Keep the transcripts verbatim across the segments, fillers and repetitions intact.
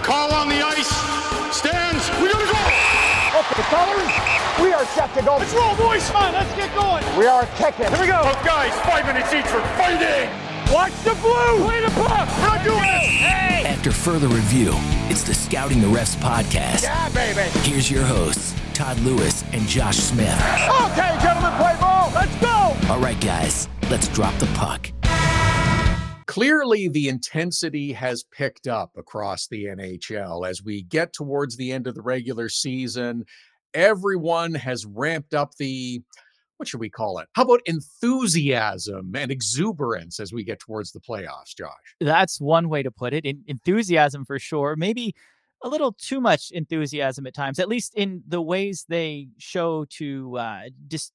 Call on the ice. Stands. We gotta go. Okay, fellas, we are set to go. Let's roll, boys. Come on, let's get going. We are kicking. Here we go. Oh, guys, five minutes each for fighting. Watch the blue. Play the puck. We're not doing this. Hey. After further review, it's the Scouting the Refs podcast. Yeah, baby. Here's your hosts, Todd Lewis and Josh Smith. Okay, gentlemen, play ball. Let's go. All right, guys, let's drop the puck. Clearly, the intensity has picked up across the N H L as we get towards the end of the regular season. Everyone has ramped up the, what should we call it? How about enthusiasm and exuberance as we get towards the playoffs, Josh? That's one way to put it. En- enthusiasm for sure. Maybe a little too much enthusiasm at times, at least in the ways they show to uh, dis-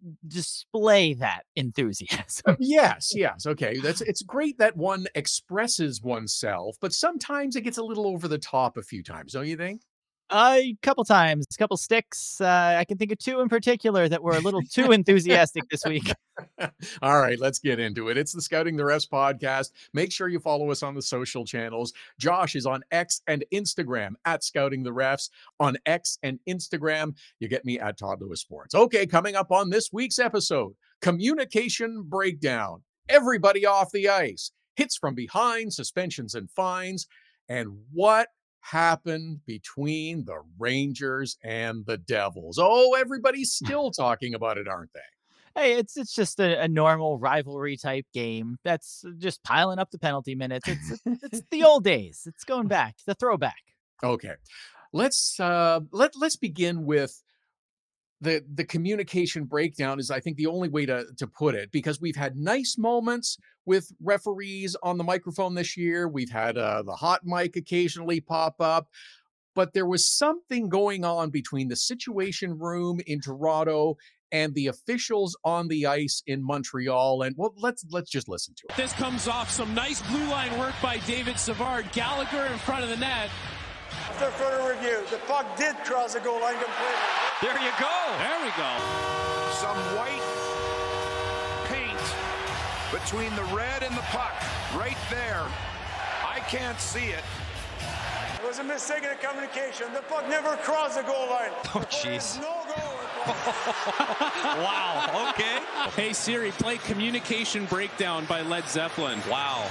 display that enthusiasm. Yes, yes. Okay. That's it's great that one expresses oneself, but sometimes it gets a little over the top a few times, don't you think? A couple times, a couple sticks. Uh, I can think of two in particular that were a little too enthusiastic this week. All right, let's get into it. It's the Scouting the Refs podcast. Make sure you follow us on the social channels. Josh is on X and Instagram at Scouting the Refs. On X and Instagram, you get me at Todd Lewis Sports. Okay, coming up on this week's episode, communication breakdown. Everybody off the ice. Hits from behind, suspensions and fines. And what happened between the Rangers and the Devils? Oh, everybody's still talking about it, aren't they? Hey, it's it's just a, a normal rivalry type game. That's just piling up the penalty minutes. It's it's the old days. It's going back, the throwback. Okay, let's uh, let let's begin with the the communication breakdown. Is I think the only way to to put it, because we've had nice moments with referees on the microphone this year. We've had uh, the hot mic occasionally pop up, but there was something going on between the Situation Room in Toronto and the officials on the ice in Montreal. And well, let's let's just listen to it. This comes off some nice blue line work by David Savard. Gallagher in front of the net. After further review, the puck did cross the goal line completely. There you go. There we go. Some white paint between the red and the puck, right there. I can't see it. It was a mistake in the communication. The puck never crossed the goal line. Oh, jeez. No goal. Wow, okay. Hey, Siri, play Communication Breakdown by Led Zeppelin. Wow.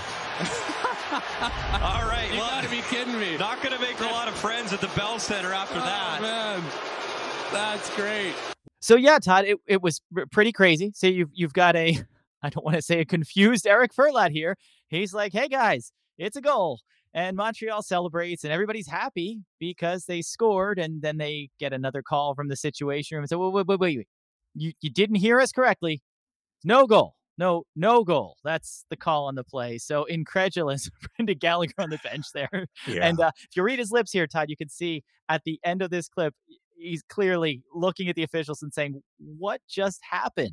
All right. You well, gotta be kidding me. Not going to make a lot of friends at the Bell Center after Oh, that. man. That's great. So yeah, Todd, it, it was pretty crazy. So you've you've got a, I don't want to say a confused Eric Furlat here. He's like, hey guys, it's a goal. And Montreal celebrates and everybody's happy because they scored, and then they get another call from the Situation Room and say, wait, wait, wait, wait, wait. You, you didn't hear us correctly. No goal. No, no goal. That's the call on the play. So incredulous, Brendan Gallagher on the bench there. Yeah. And uh, if you read his lips here, Todd, you can see at the end of this clip, he's clearly looking at the officials and saying, what just happened?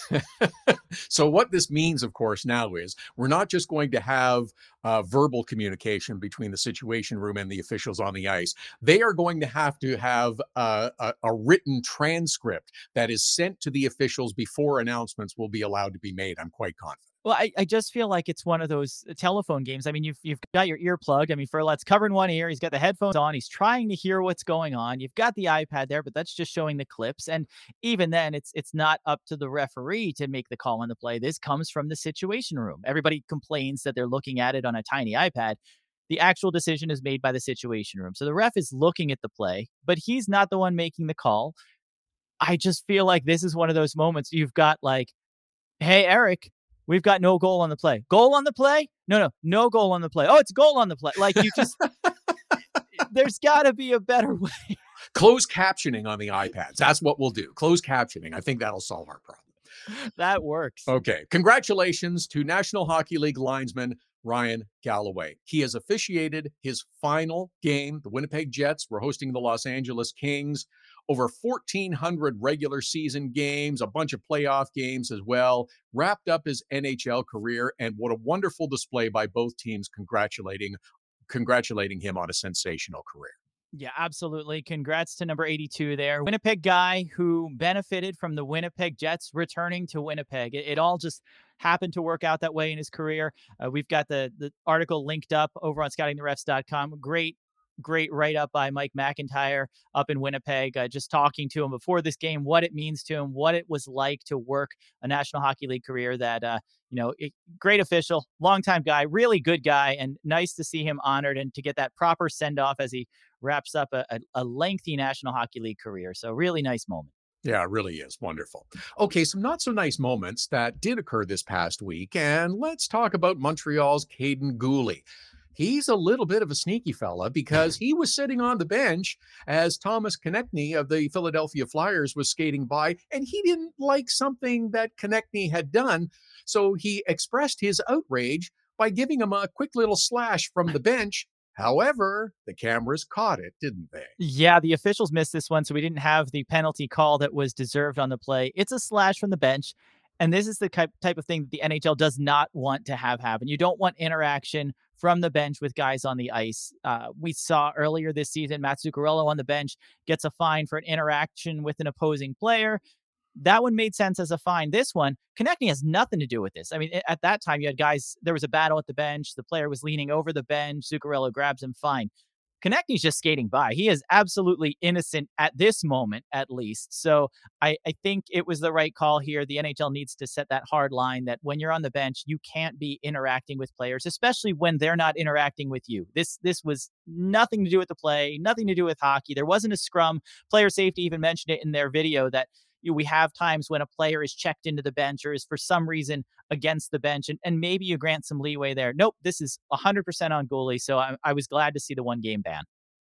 So what this means, of course, now is we're not just going to have uh, verbal communication between the Situation Room and the officials on the ice. They are going to have to have uh, a, a written transcript that is sent to the officials before announcements will be allowed to be made. I'm quite confident. Well, I, I just feel like it's one of those telephone games. I mean, you've you've got your ear plugged. I mean, Furlat's covering one ear. He's got the headphones on. He's trying to hear what's going on. You've got the iPad there, but that's just showing the clips. And even then, it's it's not up to the referee to make the call on the play. This comes from the Situation Room. Everybody complains that they're looking at it on a tiny iPad. The actual decision is made by the Situation Room. So the ref is looking at the play, but he's not the one making the call. I just feel like this is one of those moments you've got like, hey, Eric, we've got no goal on the play. Goal on the play? No, no, no goal on the play. Oh, it's goal on the play. Like you just, there's got to be a better way. Closed captioning on the iPads. That's what we'll do. Closed captioning. I think that'll solve our problem. That works. Okay. Congratulations to National Hockey League linesman Ryan Galloway. He has officiated his final game. The Winnipeg Jets were hosting the Los Angeles Kings. Over fourteen hundred regular season games, a bunch of playoff games as well. Wrapped up his N H L career, and what a wonderful display by both teams congratulating congratulating him on a sensational career. Yeah, absolutely. Congrats to number eighty-two there. Winnipeg guy who benefited from the Winnipeg Jets returning to Winnipeg. It, it all just happened to work out that way in his career. Uh, we've got the, the article linked up over on scouting the refs dot com. Great great write-up by Mike McIntyre up in Winnipeg, uh, just talking to him before this game, what it means to him, what it was like to work a National Hockey League career. That uh, you know, it, great official, longtime guy, really good guy, and nice to see him honored and to get that proper send-off as he wraps up a, a, a lengthy National Hockey League career. So really nice moment. Yeah, it really is wonderful. Okay, some not so nice moments that did occur this past week, and let's talk about Montreal's Caden Gooley. He's a little bit of a sneaky fella because he was sitting on the bench as Thomas Konechny of the Philadelphia Flyers was skating by, and he didn't like something that Konechny had done, so he expressed his outrage by giving him a quick little slash from the bench. However, the cameras caught it, didn't they? Yeah, the officials missed this one, so we didn't have the penalty call that was deserved on the play. It's a slash from the bench, and this is the type type of thing that the N H L does not want to have happen. You don't want interaction from the bench with guys on the ice. Uh, we saw earlier this season, Matt Zuccarello on the bench gets a fine for an interaction with an opposing player. That one made sense as a fine. This one, Konechny has nothing to do with this. I mean, at that time, you had guys, there was a battle at the bench. The player was leaning over the bench. Zuccarello grabs him, fine. Konechny's just skating by. He is absolutely innocent at this moment, at least. So I, I think it was the right call here. The N H L needs to set that hard line that when you're on the bench, you can't be interacting with players, especially when they're not interacting with you. This this was nothing to do with the play, nothing to do with hockey. There wasn't a scrum. Player safety even mentioned it in their video that you, we have times when a player is checked into the bench or is for some reason against the bench, and, and maybe you grant some leeway there. Nope, this is one hundred percent on goalie, so I, I was glad to see the one-game ban.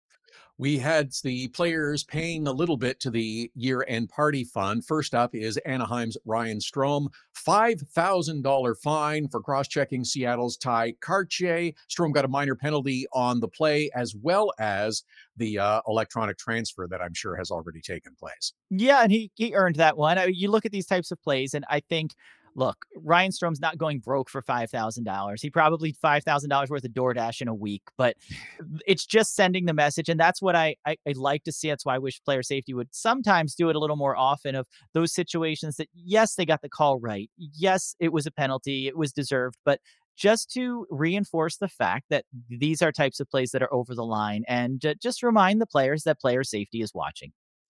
We had the players paying a little bit to the year-end party fund. First up is Anaheim's Ryan Strome, five thousand dollars fine for cross-checking Seattle's Ty Kartye. Strome got a minor penalty on the play, as well as the uh, electronic transfer that I'm sure has already taken place. Yeah, and he he earned that one. I, you look at these types of plays, and I think, look, Ryan Strome's not going broke for five thousand dollars. He probably five thousand dollars worth of DoorDash in a week, but it's just sending the message. And that's what I, I, I like to see. That's why I wish player safety would sometimes do it a little more often, of those situations that, yes, they got the call right. Yes, it was a penalty. It was deserved, but just to reinforce the fact that these are types of plays that are over the line, and uh, just remind the players that player safety is watching.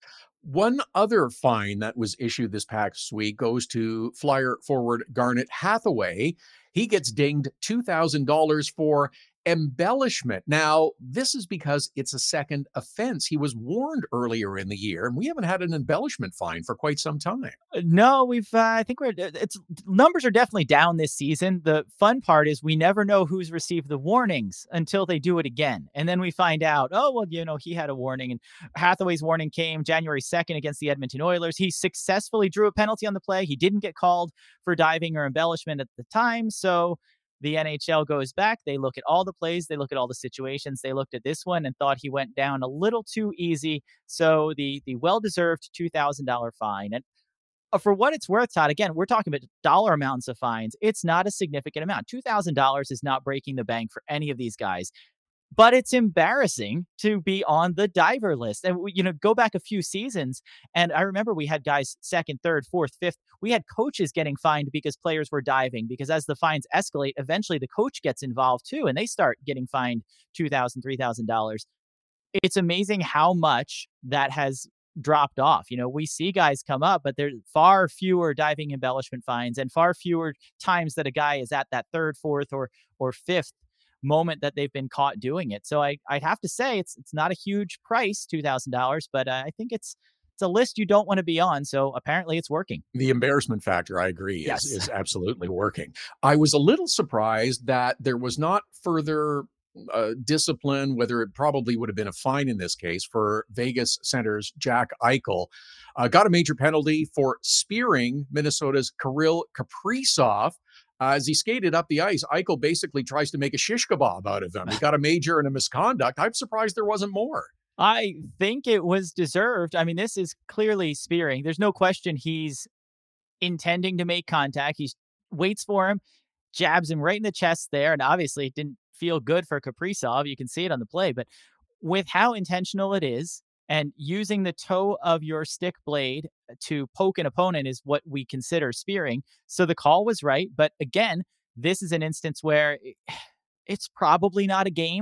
One other fine that was issued this past week goes to Flyer forward Garnet Hathaway. He gets dinged two thousand dollars for embellishment. Now, this is because it's a second offense. He was warned earlier in the year, and we haven't had an embellishment fine for quite some time. No, we've, uh, I think we're, it's, numbers are definitely down this season. The fun part is we never know who's received the warnings until they do it again. And then we find out, oh, well, you know, he had a warning, and Hathaway's warning came January second against the Edmonton Oilers. He successfully drew a penalty on the play. He didn't get called for diving or embellishment at the time. So the N H L goes back. They look at all the plays. They look at all the situations. They looked at this one and thought he went down a little too easy. So the the well-deserved two thousand dollars fine. And for what it's worth, Todd, again, we're talking about dollar amounts of fines. It's not a significant amount. two thousand dollars is not breaking the bank for any of these guys. But it's embarrassing to be on the diver list. And, you know, go back a few seasons, and I remember we had guys second, third, fourth, fifth. We had coaches getting fined because players were diving, because as the fines escalate, eventually the coach gets involved too, and they start getting fined two thousand dollars, three thousand dollars. It's amazing how much that has dropped off. You know, we see guys come up, but there's far fewer diving embellishment fines and far fewer times that a guy is at that third, fourth, or or fifth moment that they've been caught doing it. So I, I'd have to say it's it's not a huge price, two thousand dollars, but uh, I think it's it's a list you don't want to be on. So apparently it's working. The embarrassment factor, I agree, is, Yes. is absolutely working. I was a little surprised that there was not further uh, discipline, whether it probably would have been a fine in this case, for Vegas Center's Jack Eichel. Uh, got a major penalty for spearing Minnesota's Kirill Kaprizov. Uh, as he skated up the ice, Eichel basically tries to make a shish kebab out of him. He got a major and a misconduct. I'm surprised there wasn't more. I think it was deserved. I mean, this is clearly spearing. There's no question he's intending to make contact. He waits for him, jabs him right in the chest there, and obviously it didn't feel good for Kaprizov. You can see it on the play, but with how intentional it is, and using the toe of your stick blade to poke an opponent is what we consider spearing. So the call was right. But again, this is an instance where it's probably not a game.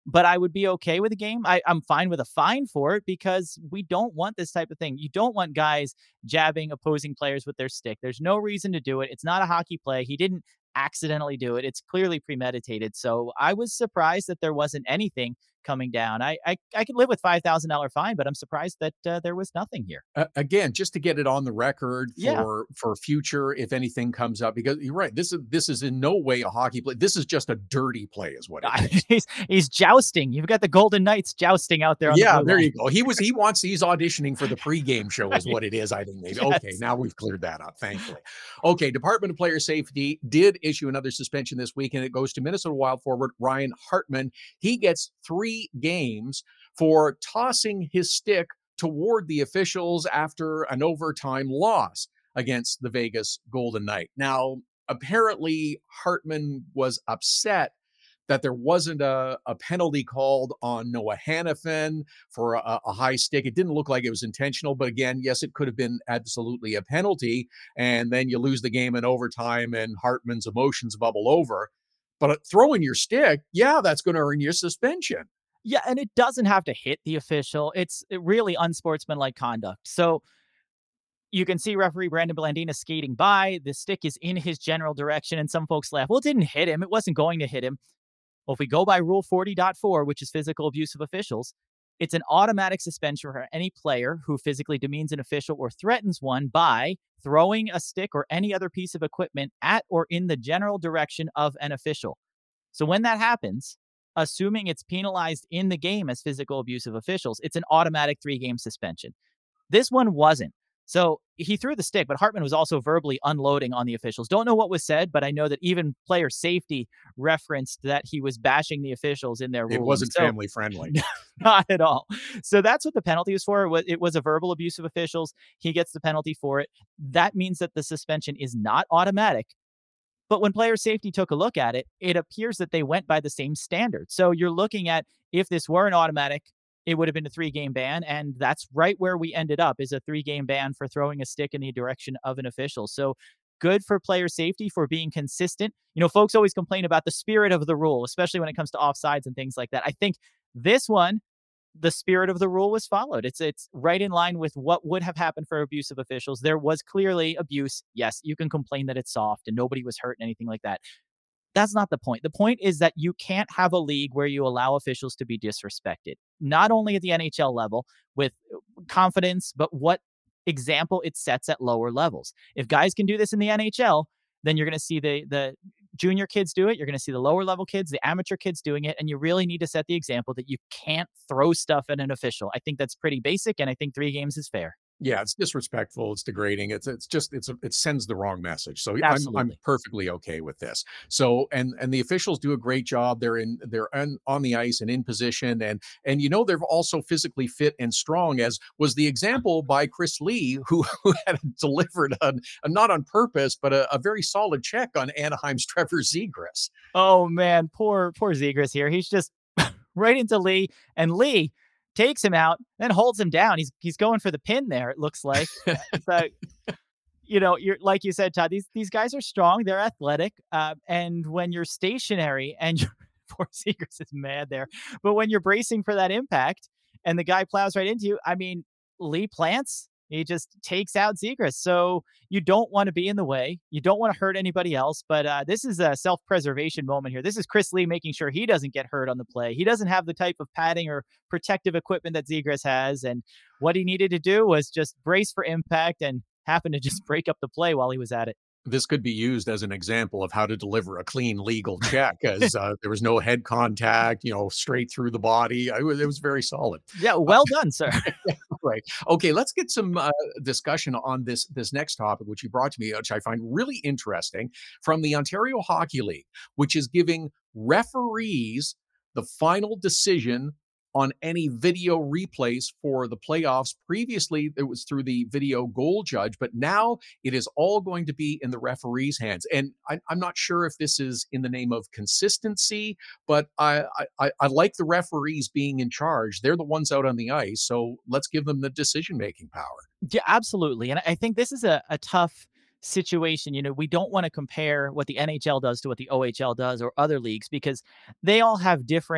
but I would be okay with a game. I, I'm fine with a fine for it because we don't want this type of thing. You don't want guys jabbing opposing players with their stick. There's no reason to do it. It's not a hockey play. He didn't accidentally do it. It's clearly premeditated. So I was surprised that there wasn't anything coming down. I I, I could live with five thousand dollars fine, but I'm surprised that uh, there was nothing here. Uh, again, just to get it on the record Yeah. for for future, if anything comes up, because you're right. This is this is in no way a hockey play. This is just a dirty play, is what it is. he's he's jousting. You've got the Golden Knights jousting out there. On Yeah, the blue there line. you go. He was he wants he's auditioning for the pregame show, is what it is. I think maybe. Yes. Okay, now we've cleared that up. Thankfully. Okay, Department of Player Safety did issue another suspension this week, and it goes to Minnesota Wild forward Ryan Hartman. He gets three games for tossing his stick toward the officials after an overtime loss against the Vegas Golden Knight. Now, apparently, Hartman was upset that there wasn't a, a penalty called on Noah Hannafin for a, a high stick. It didn't look like it was intentional, but again, yes, it could have been absolutely a penalty. And then you lose the game in overtime and Hartman's emotions bubble over. But throwing your stick, yeah, that's going to earn you a suspension. Yeah, and it doesn't have to hit the official. It's really unsportsmanlike conduct. So you can see referee Brandon Blandina skating by. The stick is in his general direction, and some folks laugh, well, it didn't hit him. It wasn't going to hit him. Well, if we go by Rule forty point four, which is physical abuse of officials, it's an automatic suspension for any player who physically demeans an official or threatens one by throwing a stick or any other piece of equipment at or in the general direction of an official. So when that happens, assuming it's penalized in the game as physical abuse of officials, it's an automatic three-game suspension. This one wasn't. So he threw the stick, but Hartman was also verbally unloading on the officials. Don't know what was said, but I know that even player safety referenced that he was bashing the officials in their ruling. It wasn't so, family friendly. Not at all. So that's what the penalty was for. It was, it was a verbal abuse of officials. He gets the penalty for it. That means that the suspension is not automatic. But when player safety took a look at it, it appears that they went by the same standard. So you're looking at, if this were an automatic, it would have been a three-game ban, and that's right where we ended up, is a three-game ban for throwing a stick in the direction of an official. So good for player safety for being consistent. You know, folks always complain about the spirit of the rule, especially when it comes to offsides and things like that. I think this one, the spirit of the rule was followed. It's it's right in line with what would have happened for abusive officials. There was clearly abuse. Yes, you can complain that it's soft and nobody was hurt and anything like that. That's not the point. The point is that you can't have a league where you allow officials to be disrespected, not only at the N H L level with confidence, but what example it sets at lower levels. If guys can do this in the N H L, then you're going to see the the junior kids do it. You're going to see the lower level kids, the amateur kids doing it. And you really need to set the example that you can't throw stuff at an official. I think that's pretty basic. And I think three games is fair. Yeah, it's disrespectful. It's degrading. It's it's just it's a, it sends the wrong message. So I'm Absolutely. I'm perfectly okay with this. So and and the officials do a great job. They're in they're on, on the ice and in position, and and you know they're also physically fit and strong, as was the example by Chris Lee, who, who had delivered a, a not on purpose but a, a very solid check on Anaheim's Trevor Zegras. Oh man, poor poor Zegras here. He's just right into Lee, and Lee takes him out, then holds him down. He's he's going for the pin there, it looks like. So, you know, you're like you said, Todd, these these guys are strong, they're athletic. Uh, and when you're stationary and you're, poor Zegras is mad there, but when you're bracing for that impact and the guy plows right into you, I mean, Lee plants, he just takes out Zegras. So you don't want to be in the way. You don't want to hurt anybody else. But uh, this is a self-preservation moment here. This is Chris Lee making sure he doesn't get hurt on the play. He doesn't have the type of padding or protective equipment that Zegras has. And what he needed to do was just brace for impact and happen to just break up the play while he was at it. This could be used as an example of how to deliver a clean legal check, as uh, there was no head contact, you know, straight through the body. I was, it was very solid. Yeah, well done, sir. Right. Okay, let's get some uh, discussion on this this next topic, which you brought to me, which I find really interesting, from the Ontario Hockey League, which is giving referees the final decision on any video replays for the playoffs. Previously, it was through the video goal judge, but now it is all going to be in the referee's hands. And I, I'm not sure if this is in the name of consistency, but I, I, I like the referees being in charge. They're the ones out on the ice, so let's give them the decision-making power. Yeah, absolutely. And I think this is a, a tough situation. You know, we don't want to compare what the N H L does to what the O H L does or other leagues, because they all have different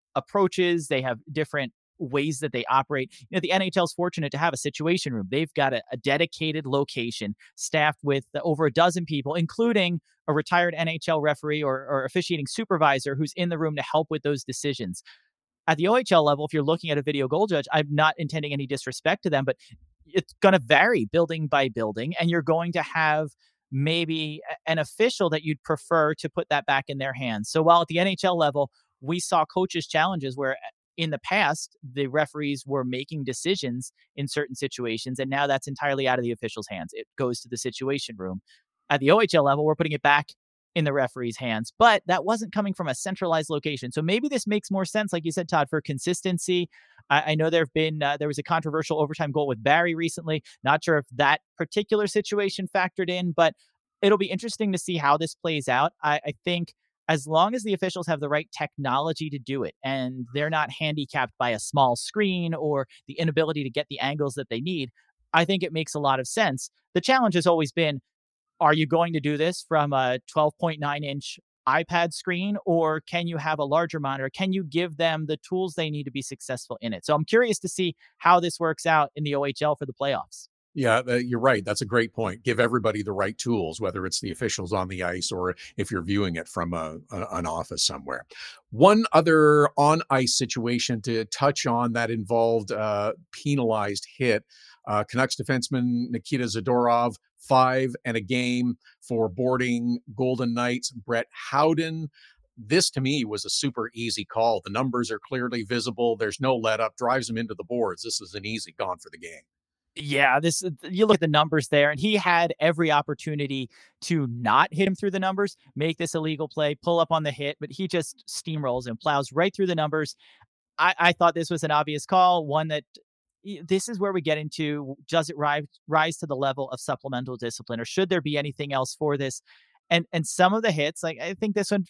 approaches. They have different ways that they operate. You know, the N H L is fortunate to have a situation room. They've got a, a dedicated location staffed with over a dozen people, including a retired N H L referee or, or officiating supervisor who's in the room to help with those decisions. At the O H L level, if you're looking at a video goal judge, I'm not intending any disrespect to them, but it's going to vary building by building, and you're going to have maybe an official that you'd prefer to put that back in their hands. So while at the N H L level, we saw coaches' challenges where in the past, the referees were making decisions in certain situations, and now that's entirely out of the official's hands. It goes to the situation room. At the O H L level, we're putting it back in the referee's hands, but that wasn't coming from a centralized location. So maybe this makes more sense, like you said, Todd, for consistency. I, I know there have been uh, there was a controversial overtime goal with Barrie recently. Not sure if that particular situation factored in, but it'll be interesting to see how this plays out. I, I think as long as the officials have the right technology to do it and they're not handicapped by a small screen or the inability to get the angles that they need, I think it makes a lot of sense. The challenge has always been, are you going to do this from a twelve point nine inch iPad screen, or can you have a larger monitor? Can you give them the tools they need to be successful in it? So I'm curious to see how this works out in the O H L for the playoffs. Yeah, uh, you're right. That's a great point. Give everybody the right tools, whether it's the officials on the ice or if you're viewing it from a, a, an office somewhere. One other on ice situation to touch on that involved uh, penalized hit. Uh, Canucks defenseman Nikita Zadorov, five and a game for boarding Golden Knights Brett Howden. This to me was a super easy call. The numbers are clearly visible. There's no let up, drives him into the boards. This is an easy gone for the game. Yeah, this you look at the numbers there, and he had every opportunity to not hit him through the numbers, make this illegal play, pull up on the hit, but he just steamrolls and plows right through the numbers. I, I thought this was an obvious call, one that this is where we get into, does it rise, rise to the level of supplemental discipline, or should there be anything else for this? And and some of the hits, like I think this one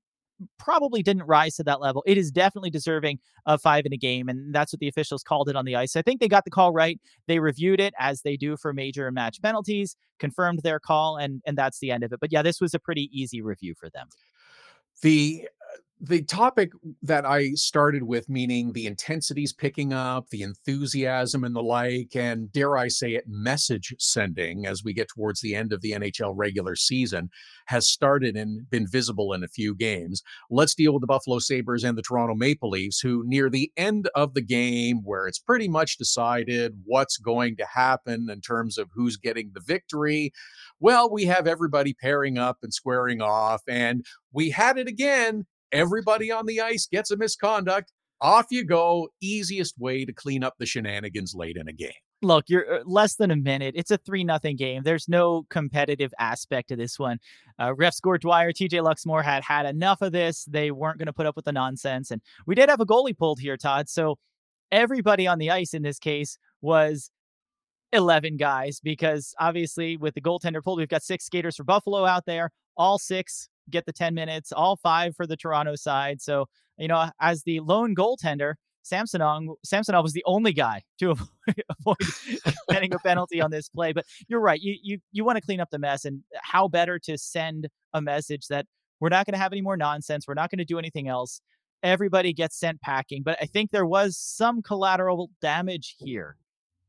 probably didn't rise to that level. It is definitely deserving of five in a game, and that's what the officials called it on the ice. I think they got the call right. They reviewed it as they do for major match penalties, confirmed their call, and and that's the end of it. But yeah, this was a pretty easy review for them. The the topic that I started with, meaning the intensity's picking up, the enthusiasm and the like, and dare I say it, message sending as we get towards the end of the N H L regular season, has started and been visible in a few games. Let's deal with the Buffalo Sabres and the Toronto Maple Leafs, who near the end of the game, where it's pretty much decided what's going to happen in terms of who's getting the victory, well, we have everybody pairing up and squaring off, and we had it again. Everybody on the ice gets a misconduct. Off you go. Easiest way to clean up the shenanigans late in a game. Look, you're less than a minute. It's a three nothing game. There's no competitive aspect to this one. Uh, refs Gord Dwyer, T J Luxmore had had enough of this. They weren't going to put up with the nonsense. And we did have a goalie pulled here, Todd. So everybody on the ice in this case was eleven guys, because obviously with the goaltender pulled, we've got six skaters for Buffalo out there. All six get the ten minutes, all five for the Toronto side. So, you know, as the lone goaltender, Samsonov, Samsonov was the only guy to avoid, avoid getting a penalty on this play. But you're right. You you you want to clean up the mess, and how better to send a message that we're not going to have any more nonsense. We're not going to do anything else. Everybody gets sent packing. But I think there was some collateral damage here.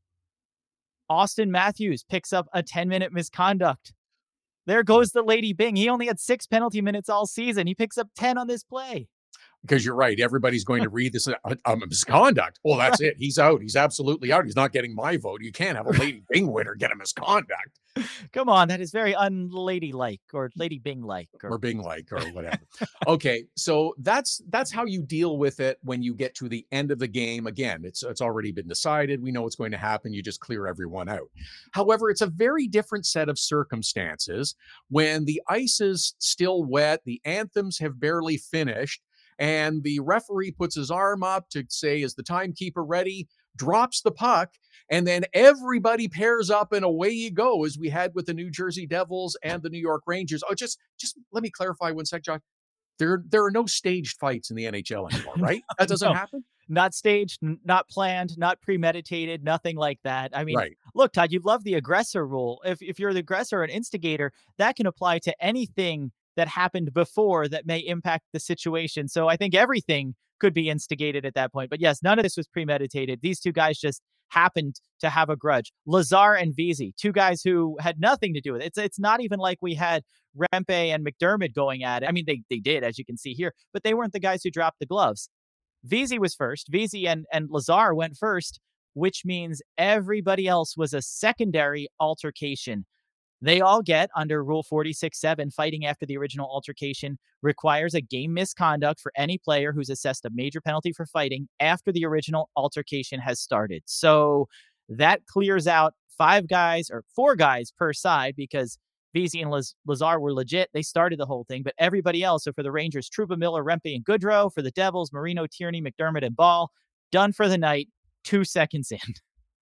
Austin Matthews picks up a ten minute misconduct. There goes the Lady Bing. He only had six penalty minutes all season. He picks up ten on this play. Because you're right. Everybody's going to read this uh, um, misconduct. Well, that's right. It. He's out. He's absolutely out. He's not getting my vote. You can't have a Lady Bing winner get a misconduct. Come on. That is very unladylike, or Lady Bing-like. Or, or Bing-like or whatever. Okay. So that's that's how you deal with it when you get to the end of the game. Again, it's, it's already been decided. We know what's going to happen. You just clear everyone out. However, it's a very different set of circumstances when the ice is still wet. The anthems have barely finished. And the referee puts his arm up to say, is the timekeeper ready? Drops the puck. And then everybody pairs up and away you go, as we had with the New Jersey Devils and the New York Rangers. Oh, just, just let me clarify one sec, John. There, there are no staged fights in the N H L anymore, right? That doesn't no, happen? Not staged, n- not planned, not premeditated, nothing like that. I mean, right. Look, Todd, you love the aggressor rule. If, if you're the aggressor or an instigator, that can apply to anything that happened before that may impact the situation. So I think everything could be instigated at that point. But yes, none of this was premeditated. These two guys just happened to have a grudge. Lazar and Vesey, two guys who had nothing to do with it. It's it's not even like we had Rempe and McDermott going at it. I mean, they they did, as you can see here, but they weren't the guys who dropped the gloves. Vesey was first. Vesey and, and Lazar went first, which means everybody else was a secondary altercation. They all get under Rule forty-six seven, fighting after the original altercation requires a game misconduct for any player who's assessed a major penalty for fighting after the original altercation has started. So that clears out five guys or four guys per side because Vesey and Laz- Lazar were legit. They started the whole thing, but everybody else, so for the Rangers, Trouba, Miller, Rempe, and Goodrow. For the Devils, Marino, Tierney, McDermott, and Ball. Done for the night, two seconds in.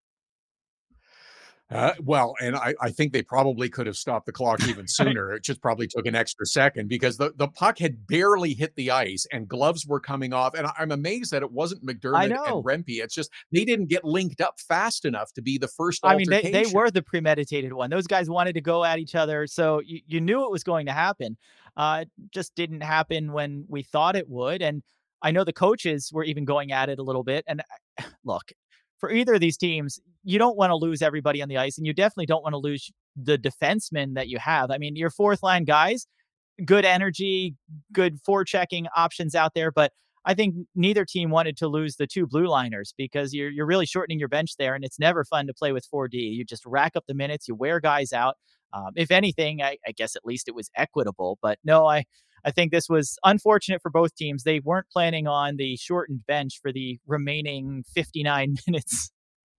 Uh, well, and I, I think they probably could have stopped the clock even sooner. It just probably took an extra second because the, the puck had barely hit the ice and gloves were coming off. And I'm amazed that it wasn't McDermott and Rempe. It's just they didn't get linked up fast enough to be the first altercation. I mean, they, they were the premeditated one. Those guys wanted to go at each other. So you, you knew it was going to happen. Uh, it just didn't happen when we thought it would. And I know the coaches were even going at it a little bit. And look, for either of these teams, you don't want to lose everybody on the ice, and you definitely don't want to lose the defensemen that you have. I mean, your fourth line guys, good energy, good forechecking options out there, but I think neither team wanted to lose the two blue liners because you're you're really shortening your bench there, and it's never fun to play with four D. You just rack up the minutes, you wear guys out. Um, if anything, I, I guess at least it was equitable, but no, I I think this was unfortunate for both teams. They weren't planning on the shortened bench for the remaining fifty-nine minutes.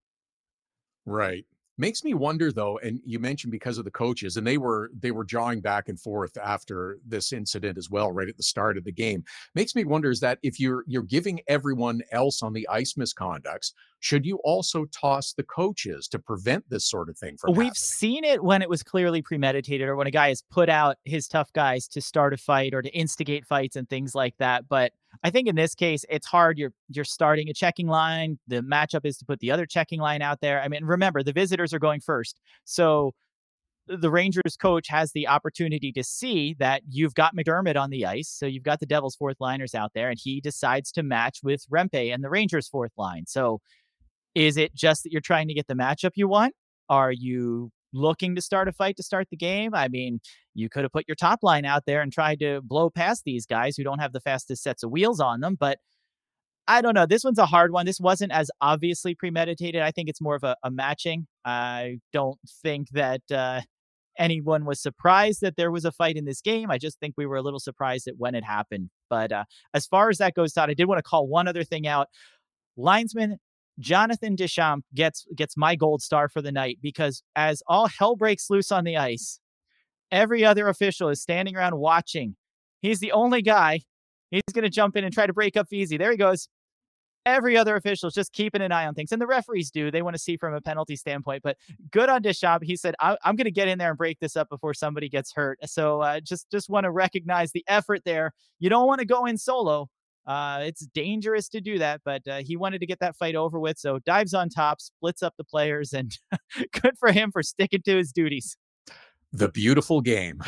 Right. Makes me wonder though, and you mentioned because of the coaches, and they were they were jawing back and forth after this incident as well, right at the start of the game. Makes me wonder is that if you're you're giving everyone else on the ice misconducts, should you also toss the coaches to prevent this sort of thing from We've happening? seen it when it was clearly premeditated or when a guy has put out his tough guys to start a fight or to instigate fights and things like that. But I think in this case, it's hard. You're you're starting a checking line. The matchup is to put the other checking line out there. I mean, remember, the visitors are going first. So the Rangers coach has the opportunity to see that you've got McDermott on the ice. So you've got the Devils fourth liners out there, and he decides to match with Rempe and the Rangers fourth line. So is it just that you're trying to get the matchup you want? Are you looking to start a fight to start the game? I mean, you could have put your top line out there and tried to blow past these guys who don't have the fastest sets of wheels on them. But I don't know. This one's a hard one. This wasn't as obviously premeditated. I think it's more of a, a matching. I don't think that uh, anyone was surprised that there was a fight in this game. I just think we were a little surprised at when it happened. But uh, as far as that goes, Todd, I did want to call one other thing out. Linesman Jonathan Deschamps gets gets my gold star for the night because as all hell breaks loose on the ice, every other official is standing around watching. He's the only guy. He's going to jump in and try to break up Vesey. There he goes. Every other official is just keeping an eye on things. And the referees do. They want to see from a penalty standpoint. But good on Deschamps. He said, I- I'm going to get in there and break this up before somebody gets hurt. So uh, just, just want to recognize the effort there. You don't want to go in solo. Uh, it's dangerous to do that, but uh, he wanted to get that fight over with. So dives on top, splits up the players, and good for him for sticking to his duties. The beautiful game.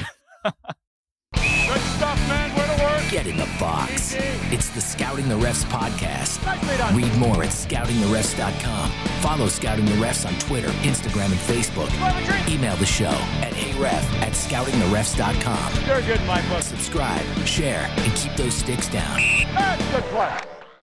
Good stuff, man. Way to work. Get in the box. It's the Scouting the Refs podcast. Read more at scouting the refs dot com. Follow Scouting the Refs on Twitter, Instagram, and Facebook. Email the show at heyref at scouting the refs dot com. You're good, Mike. Subscribe, share, and keep those sticks down. That's good play.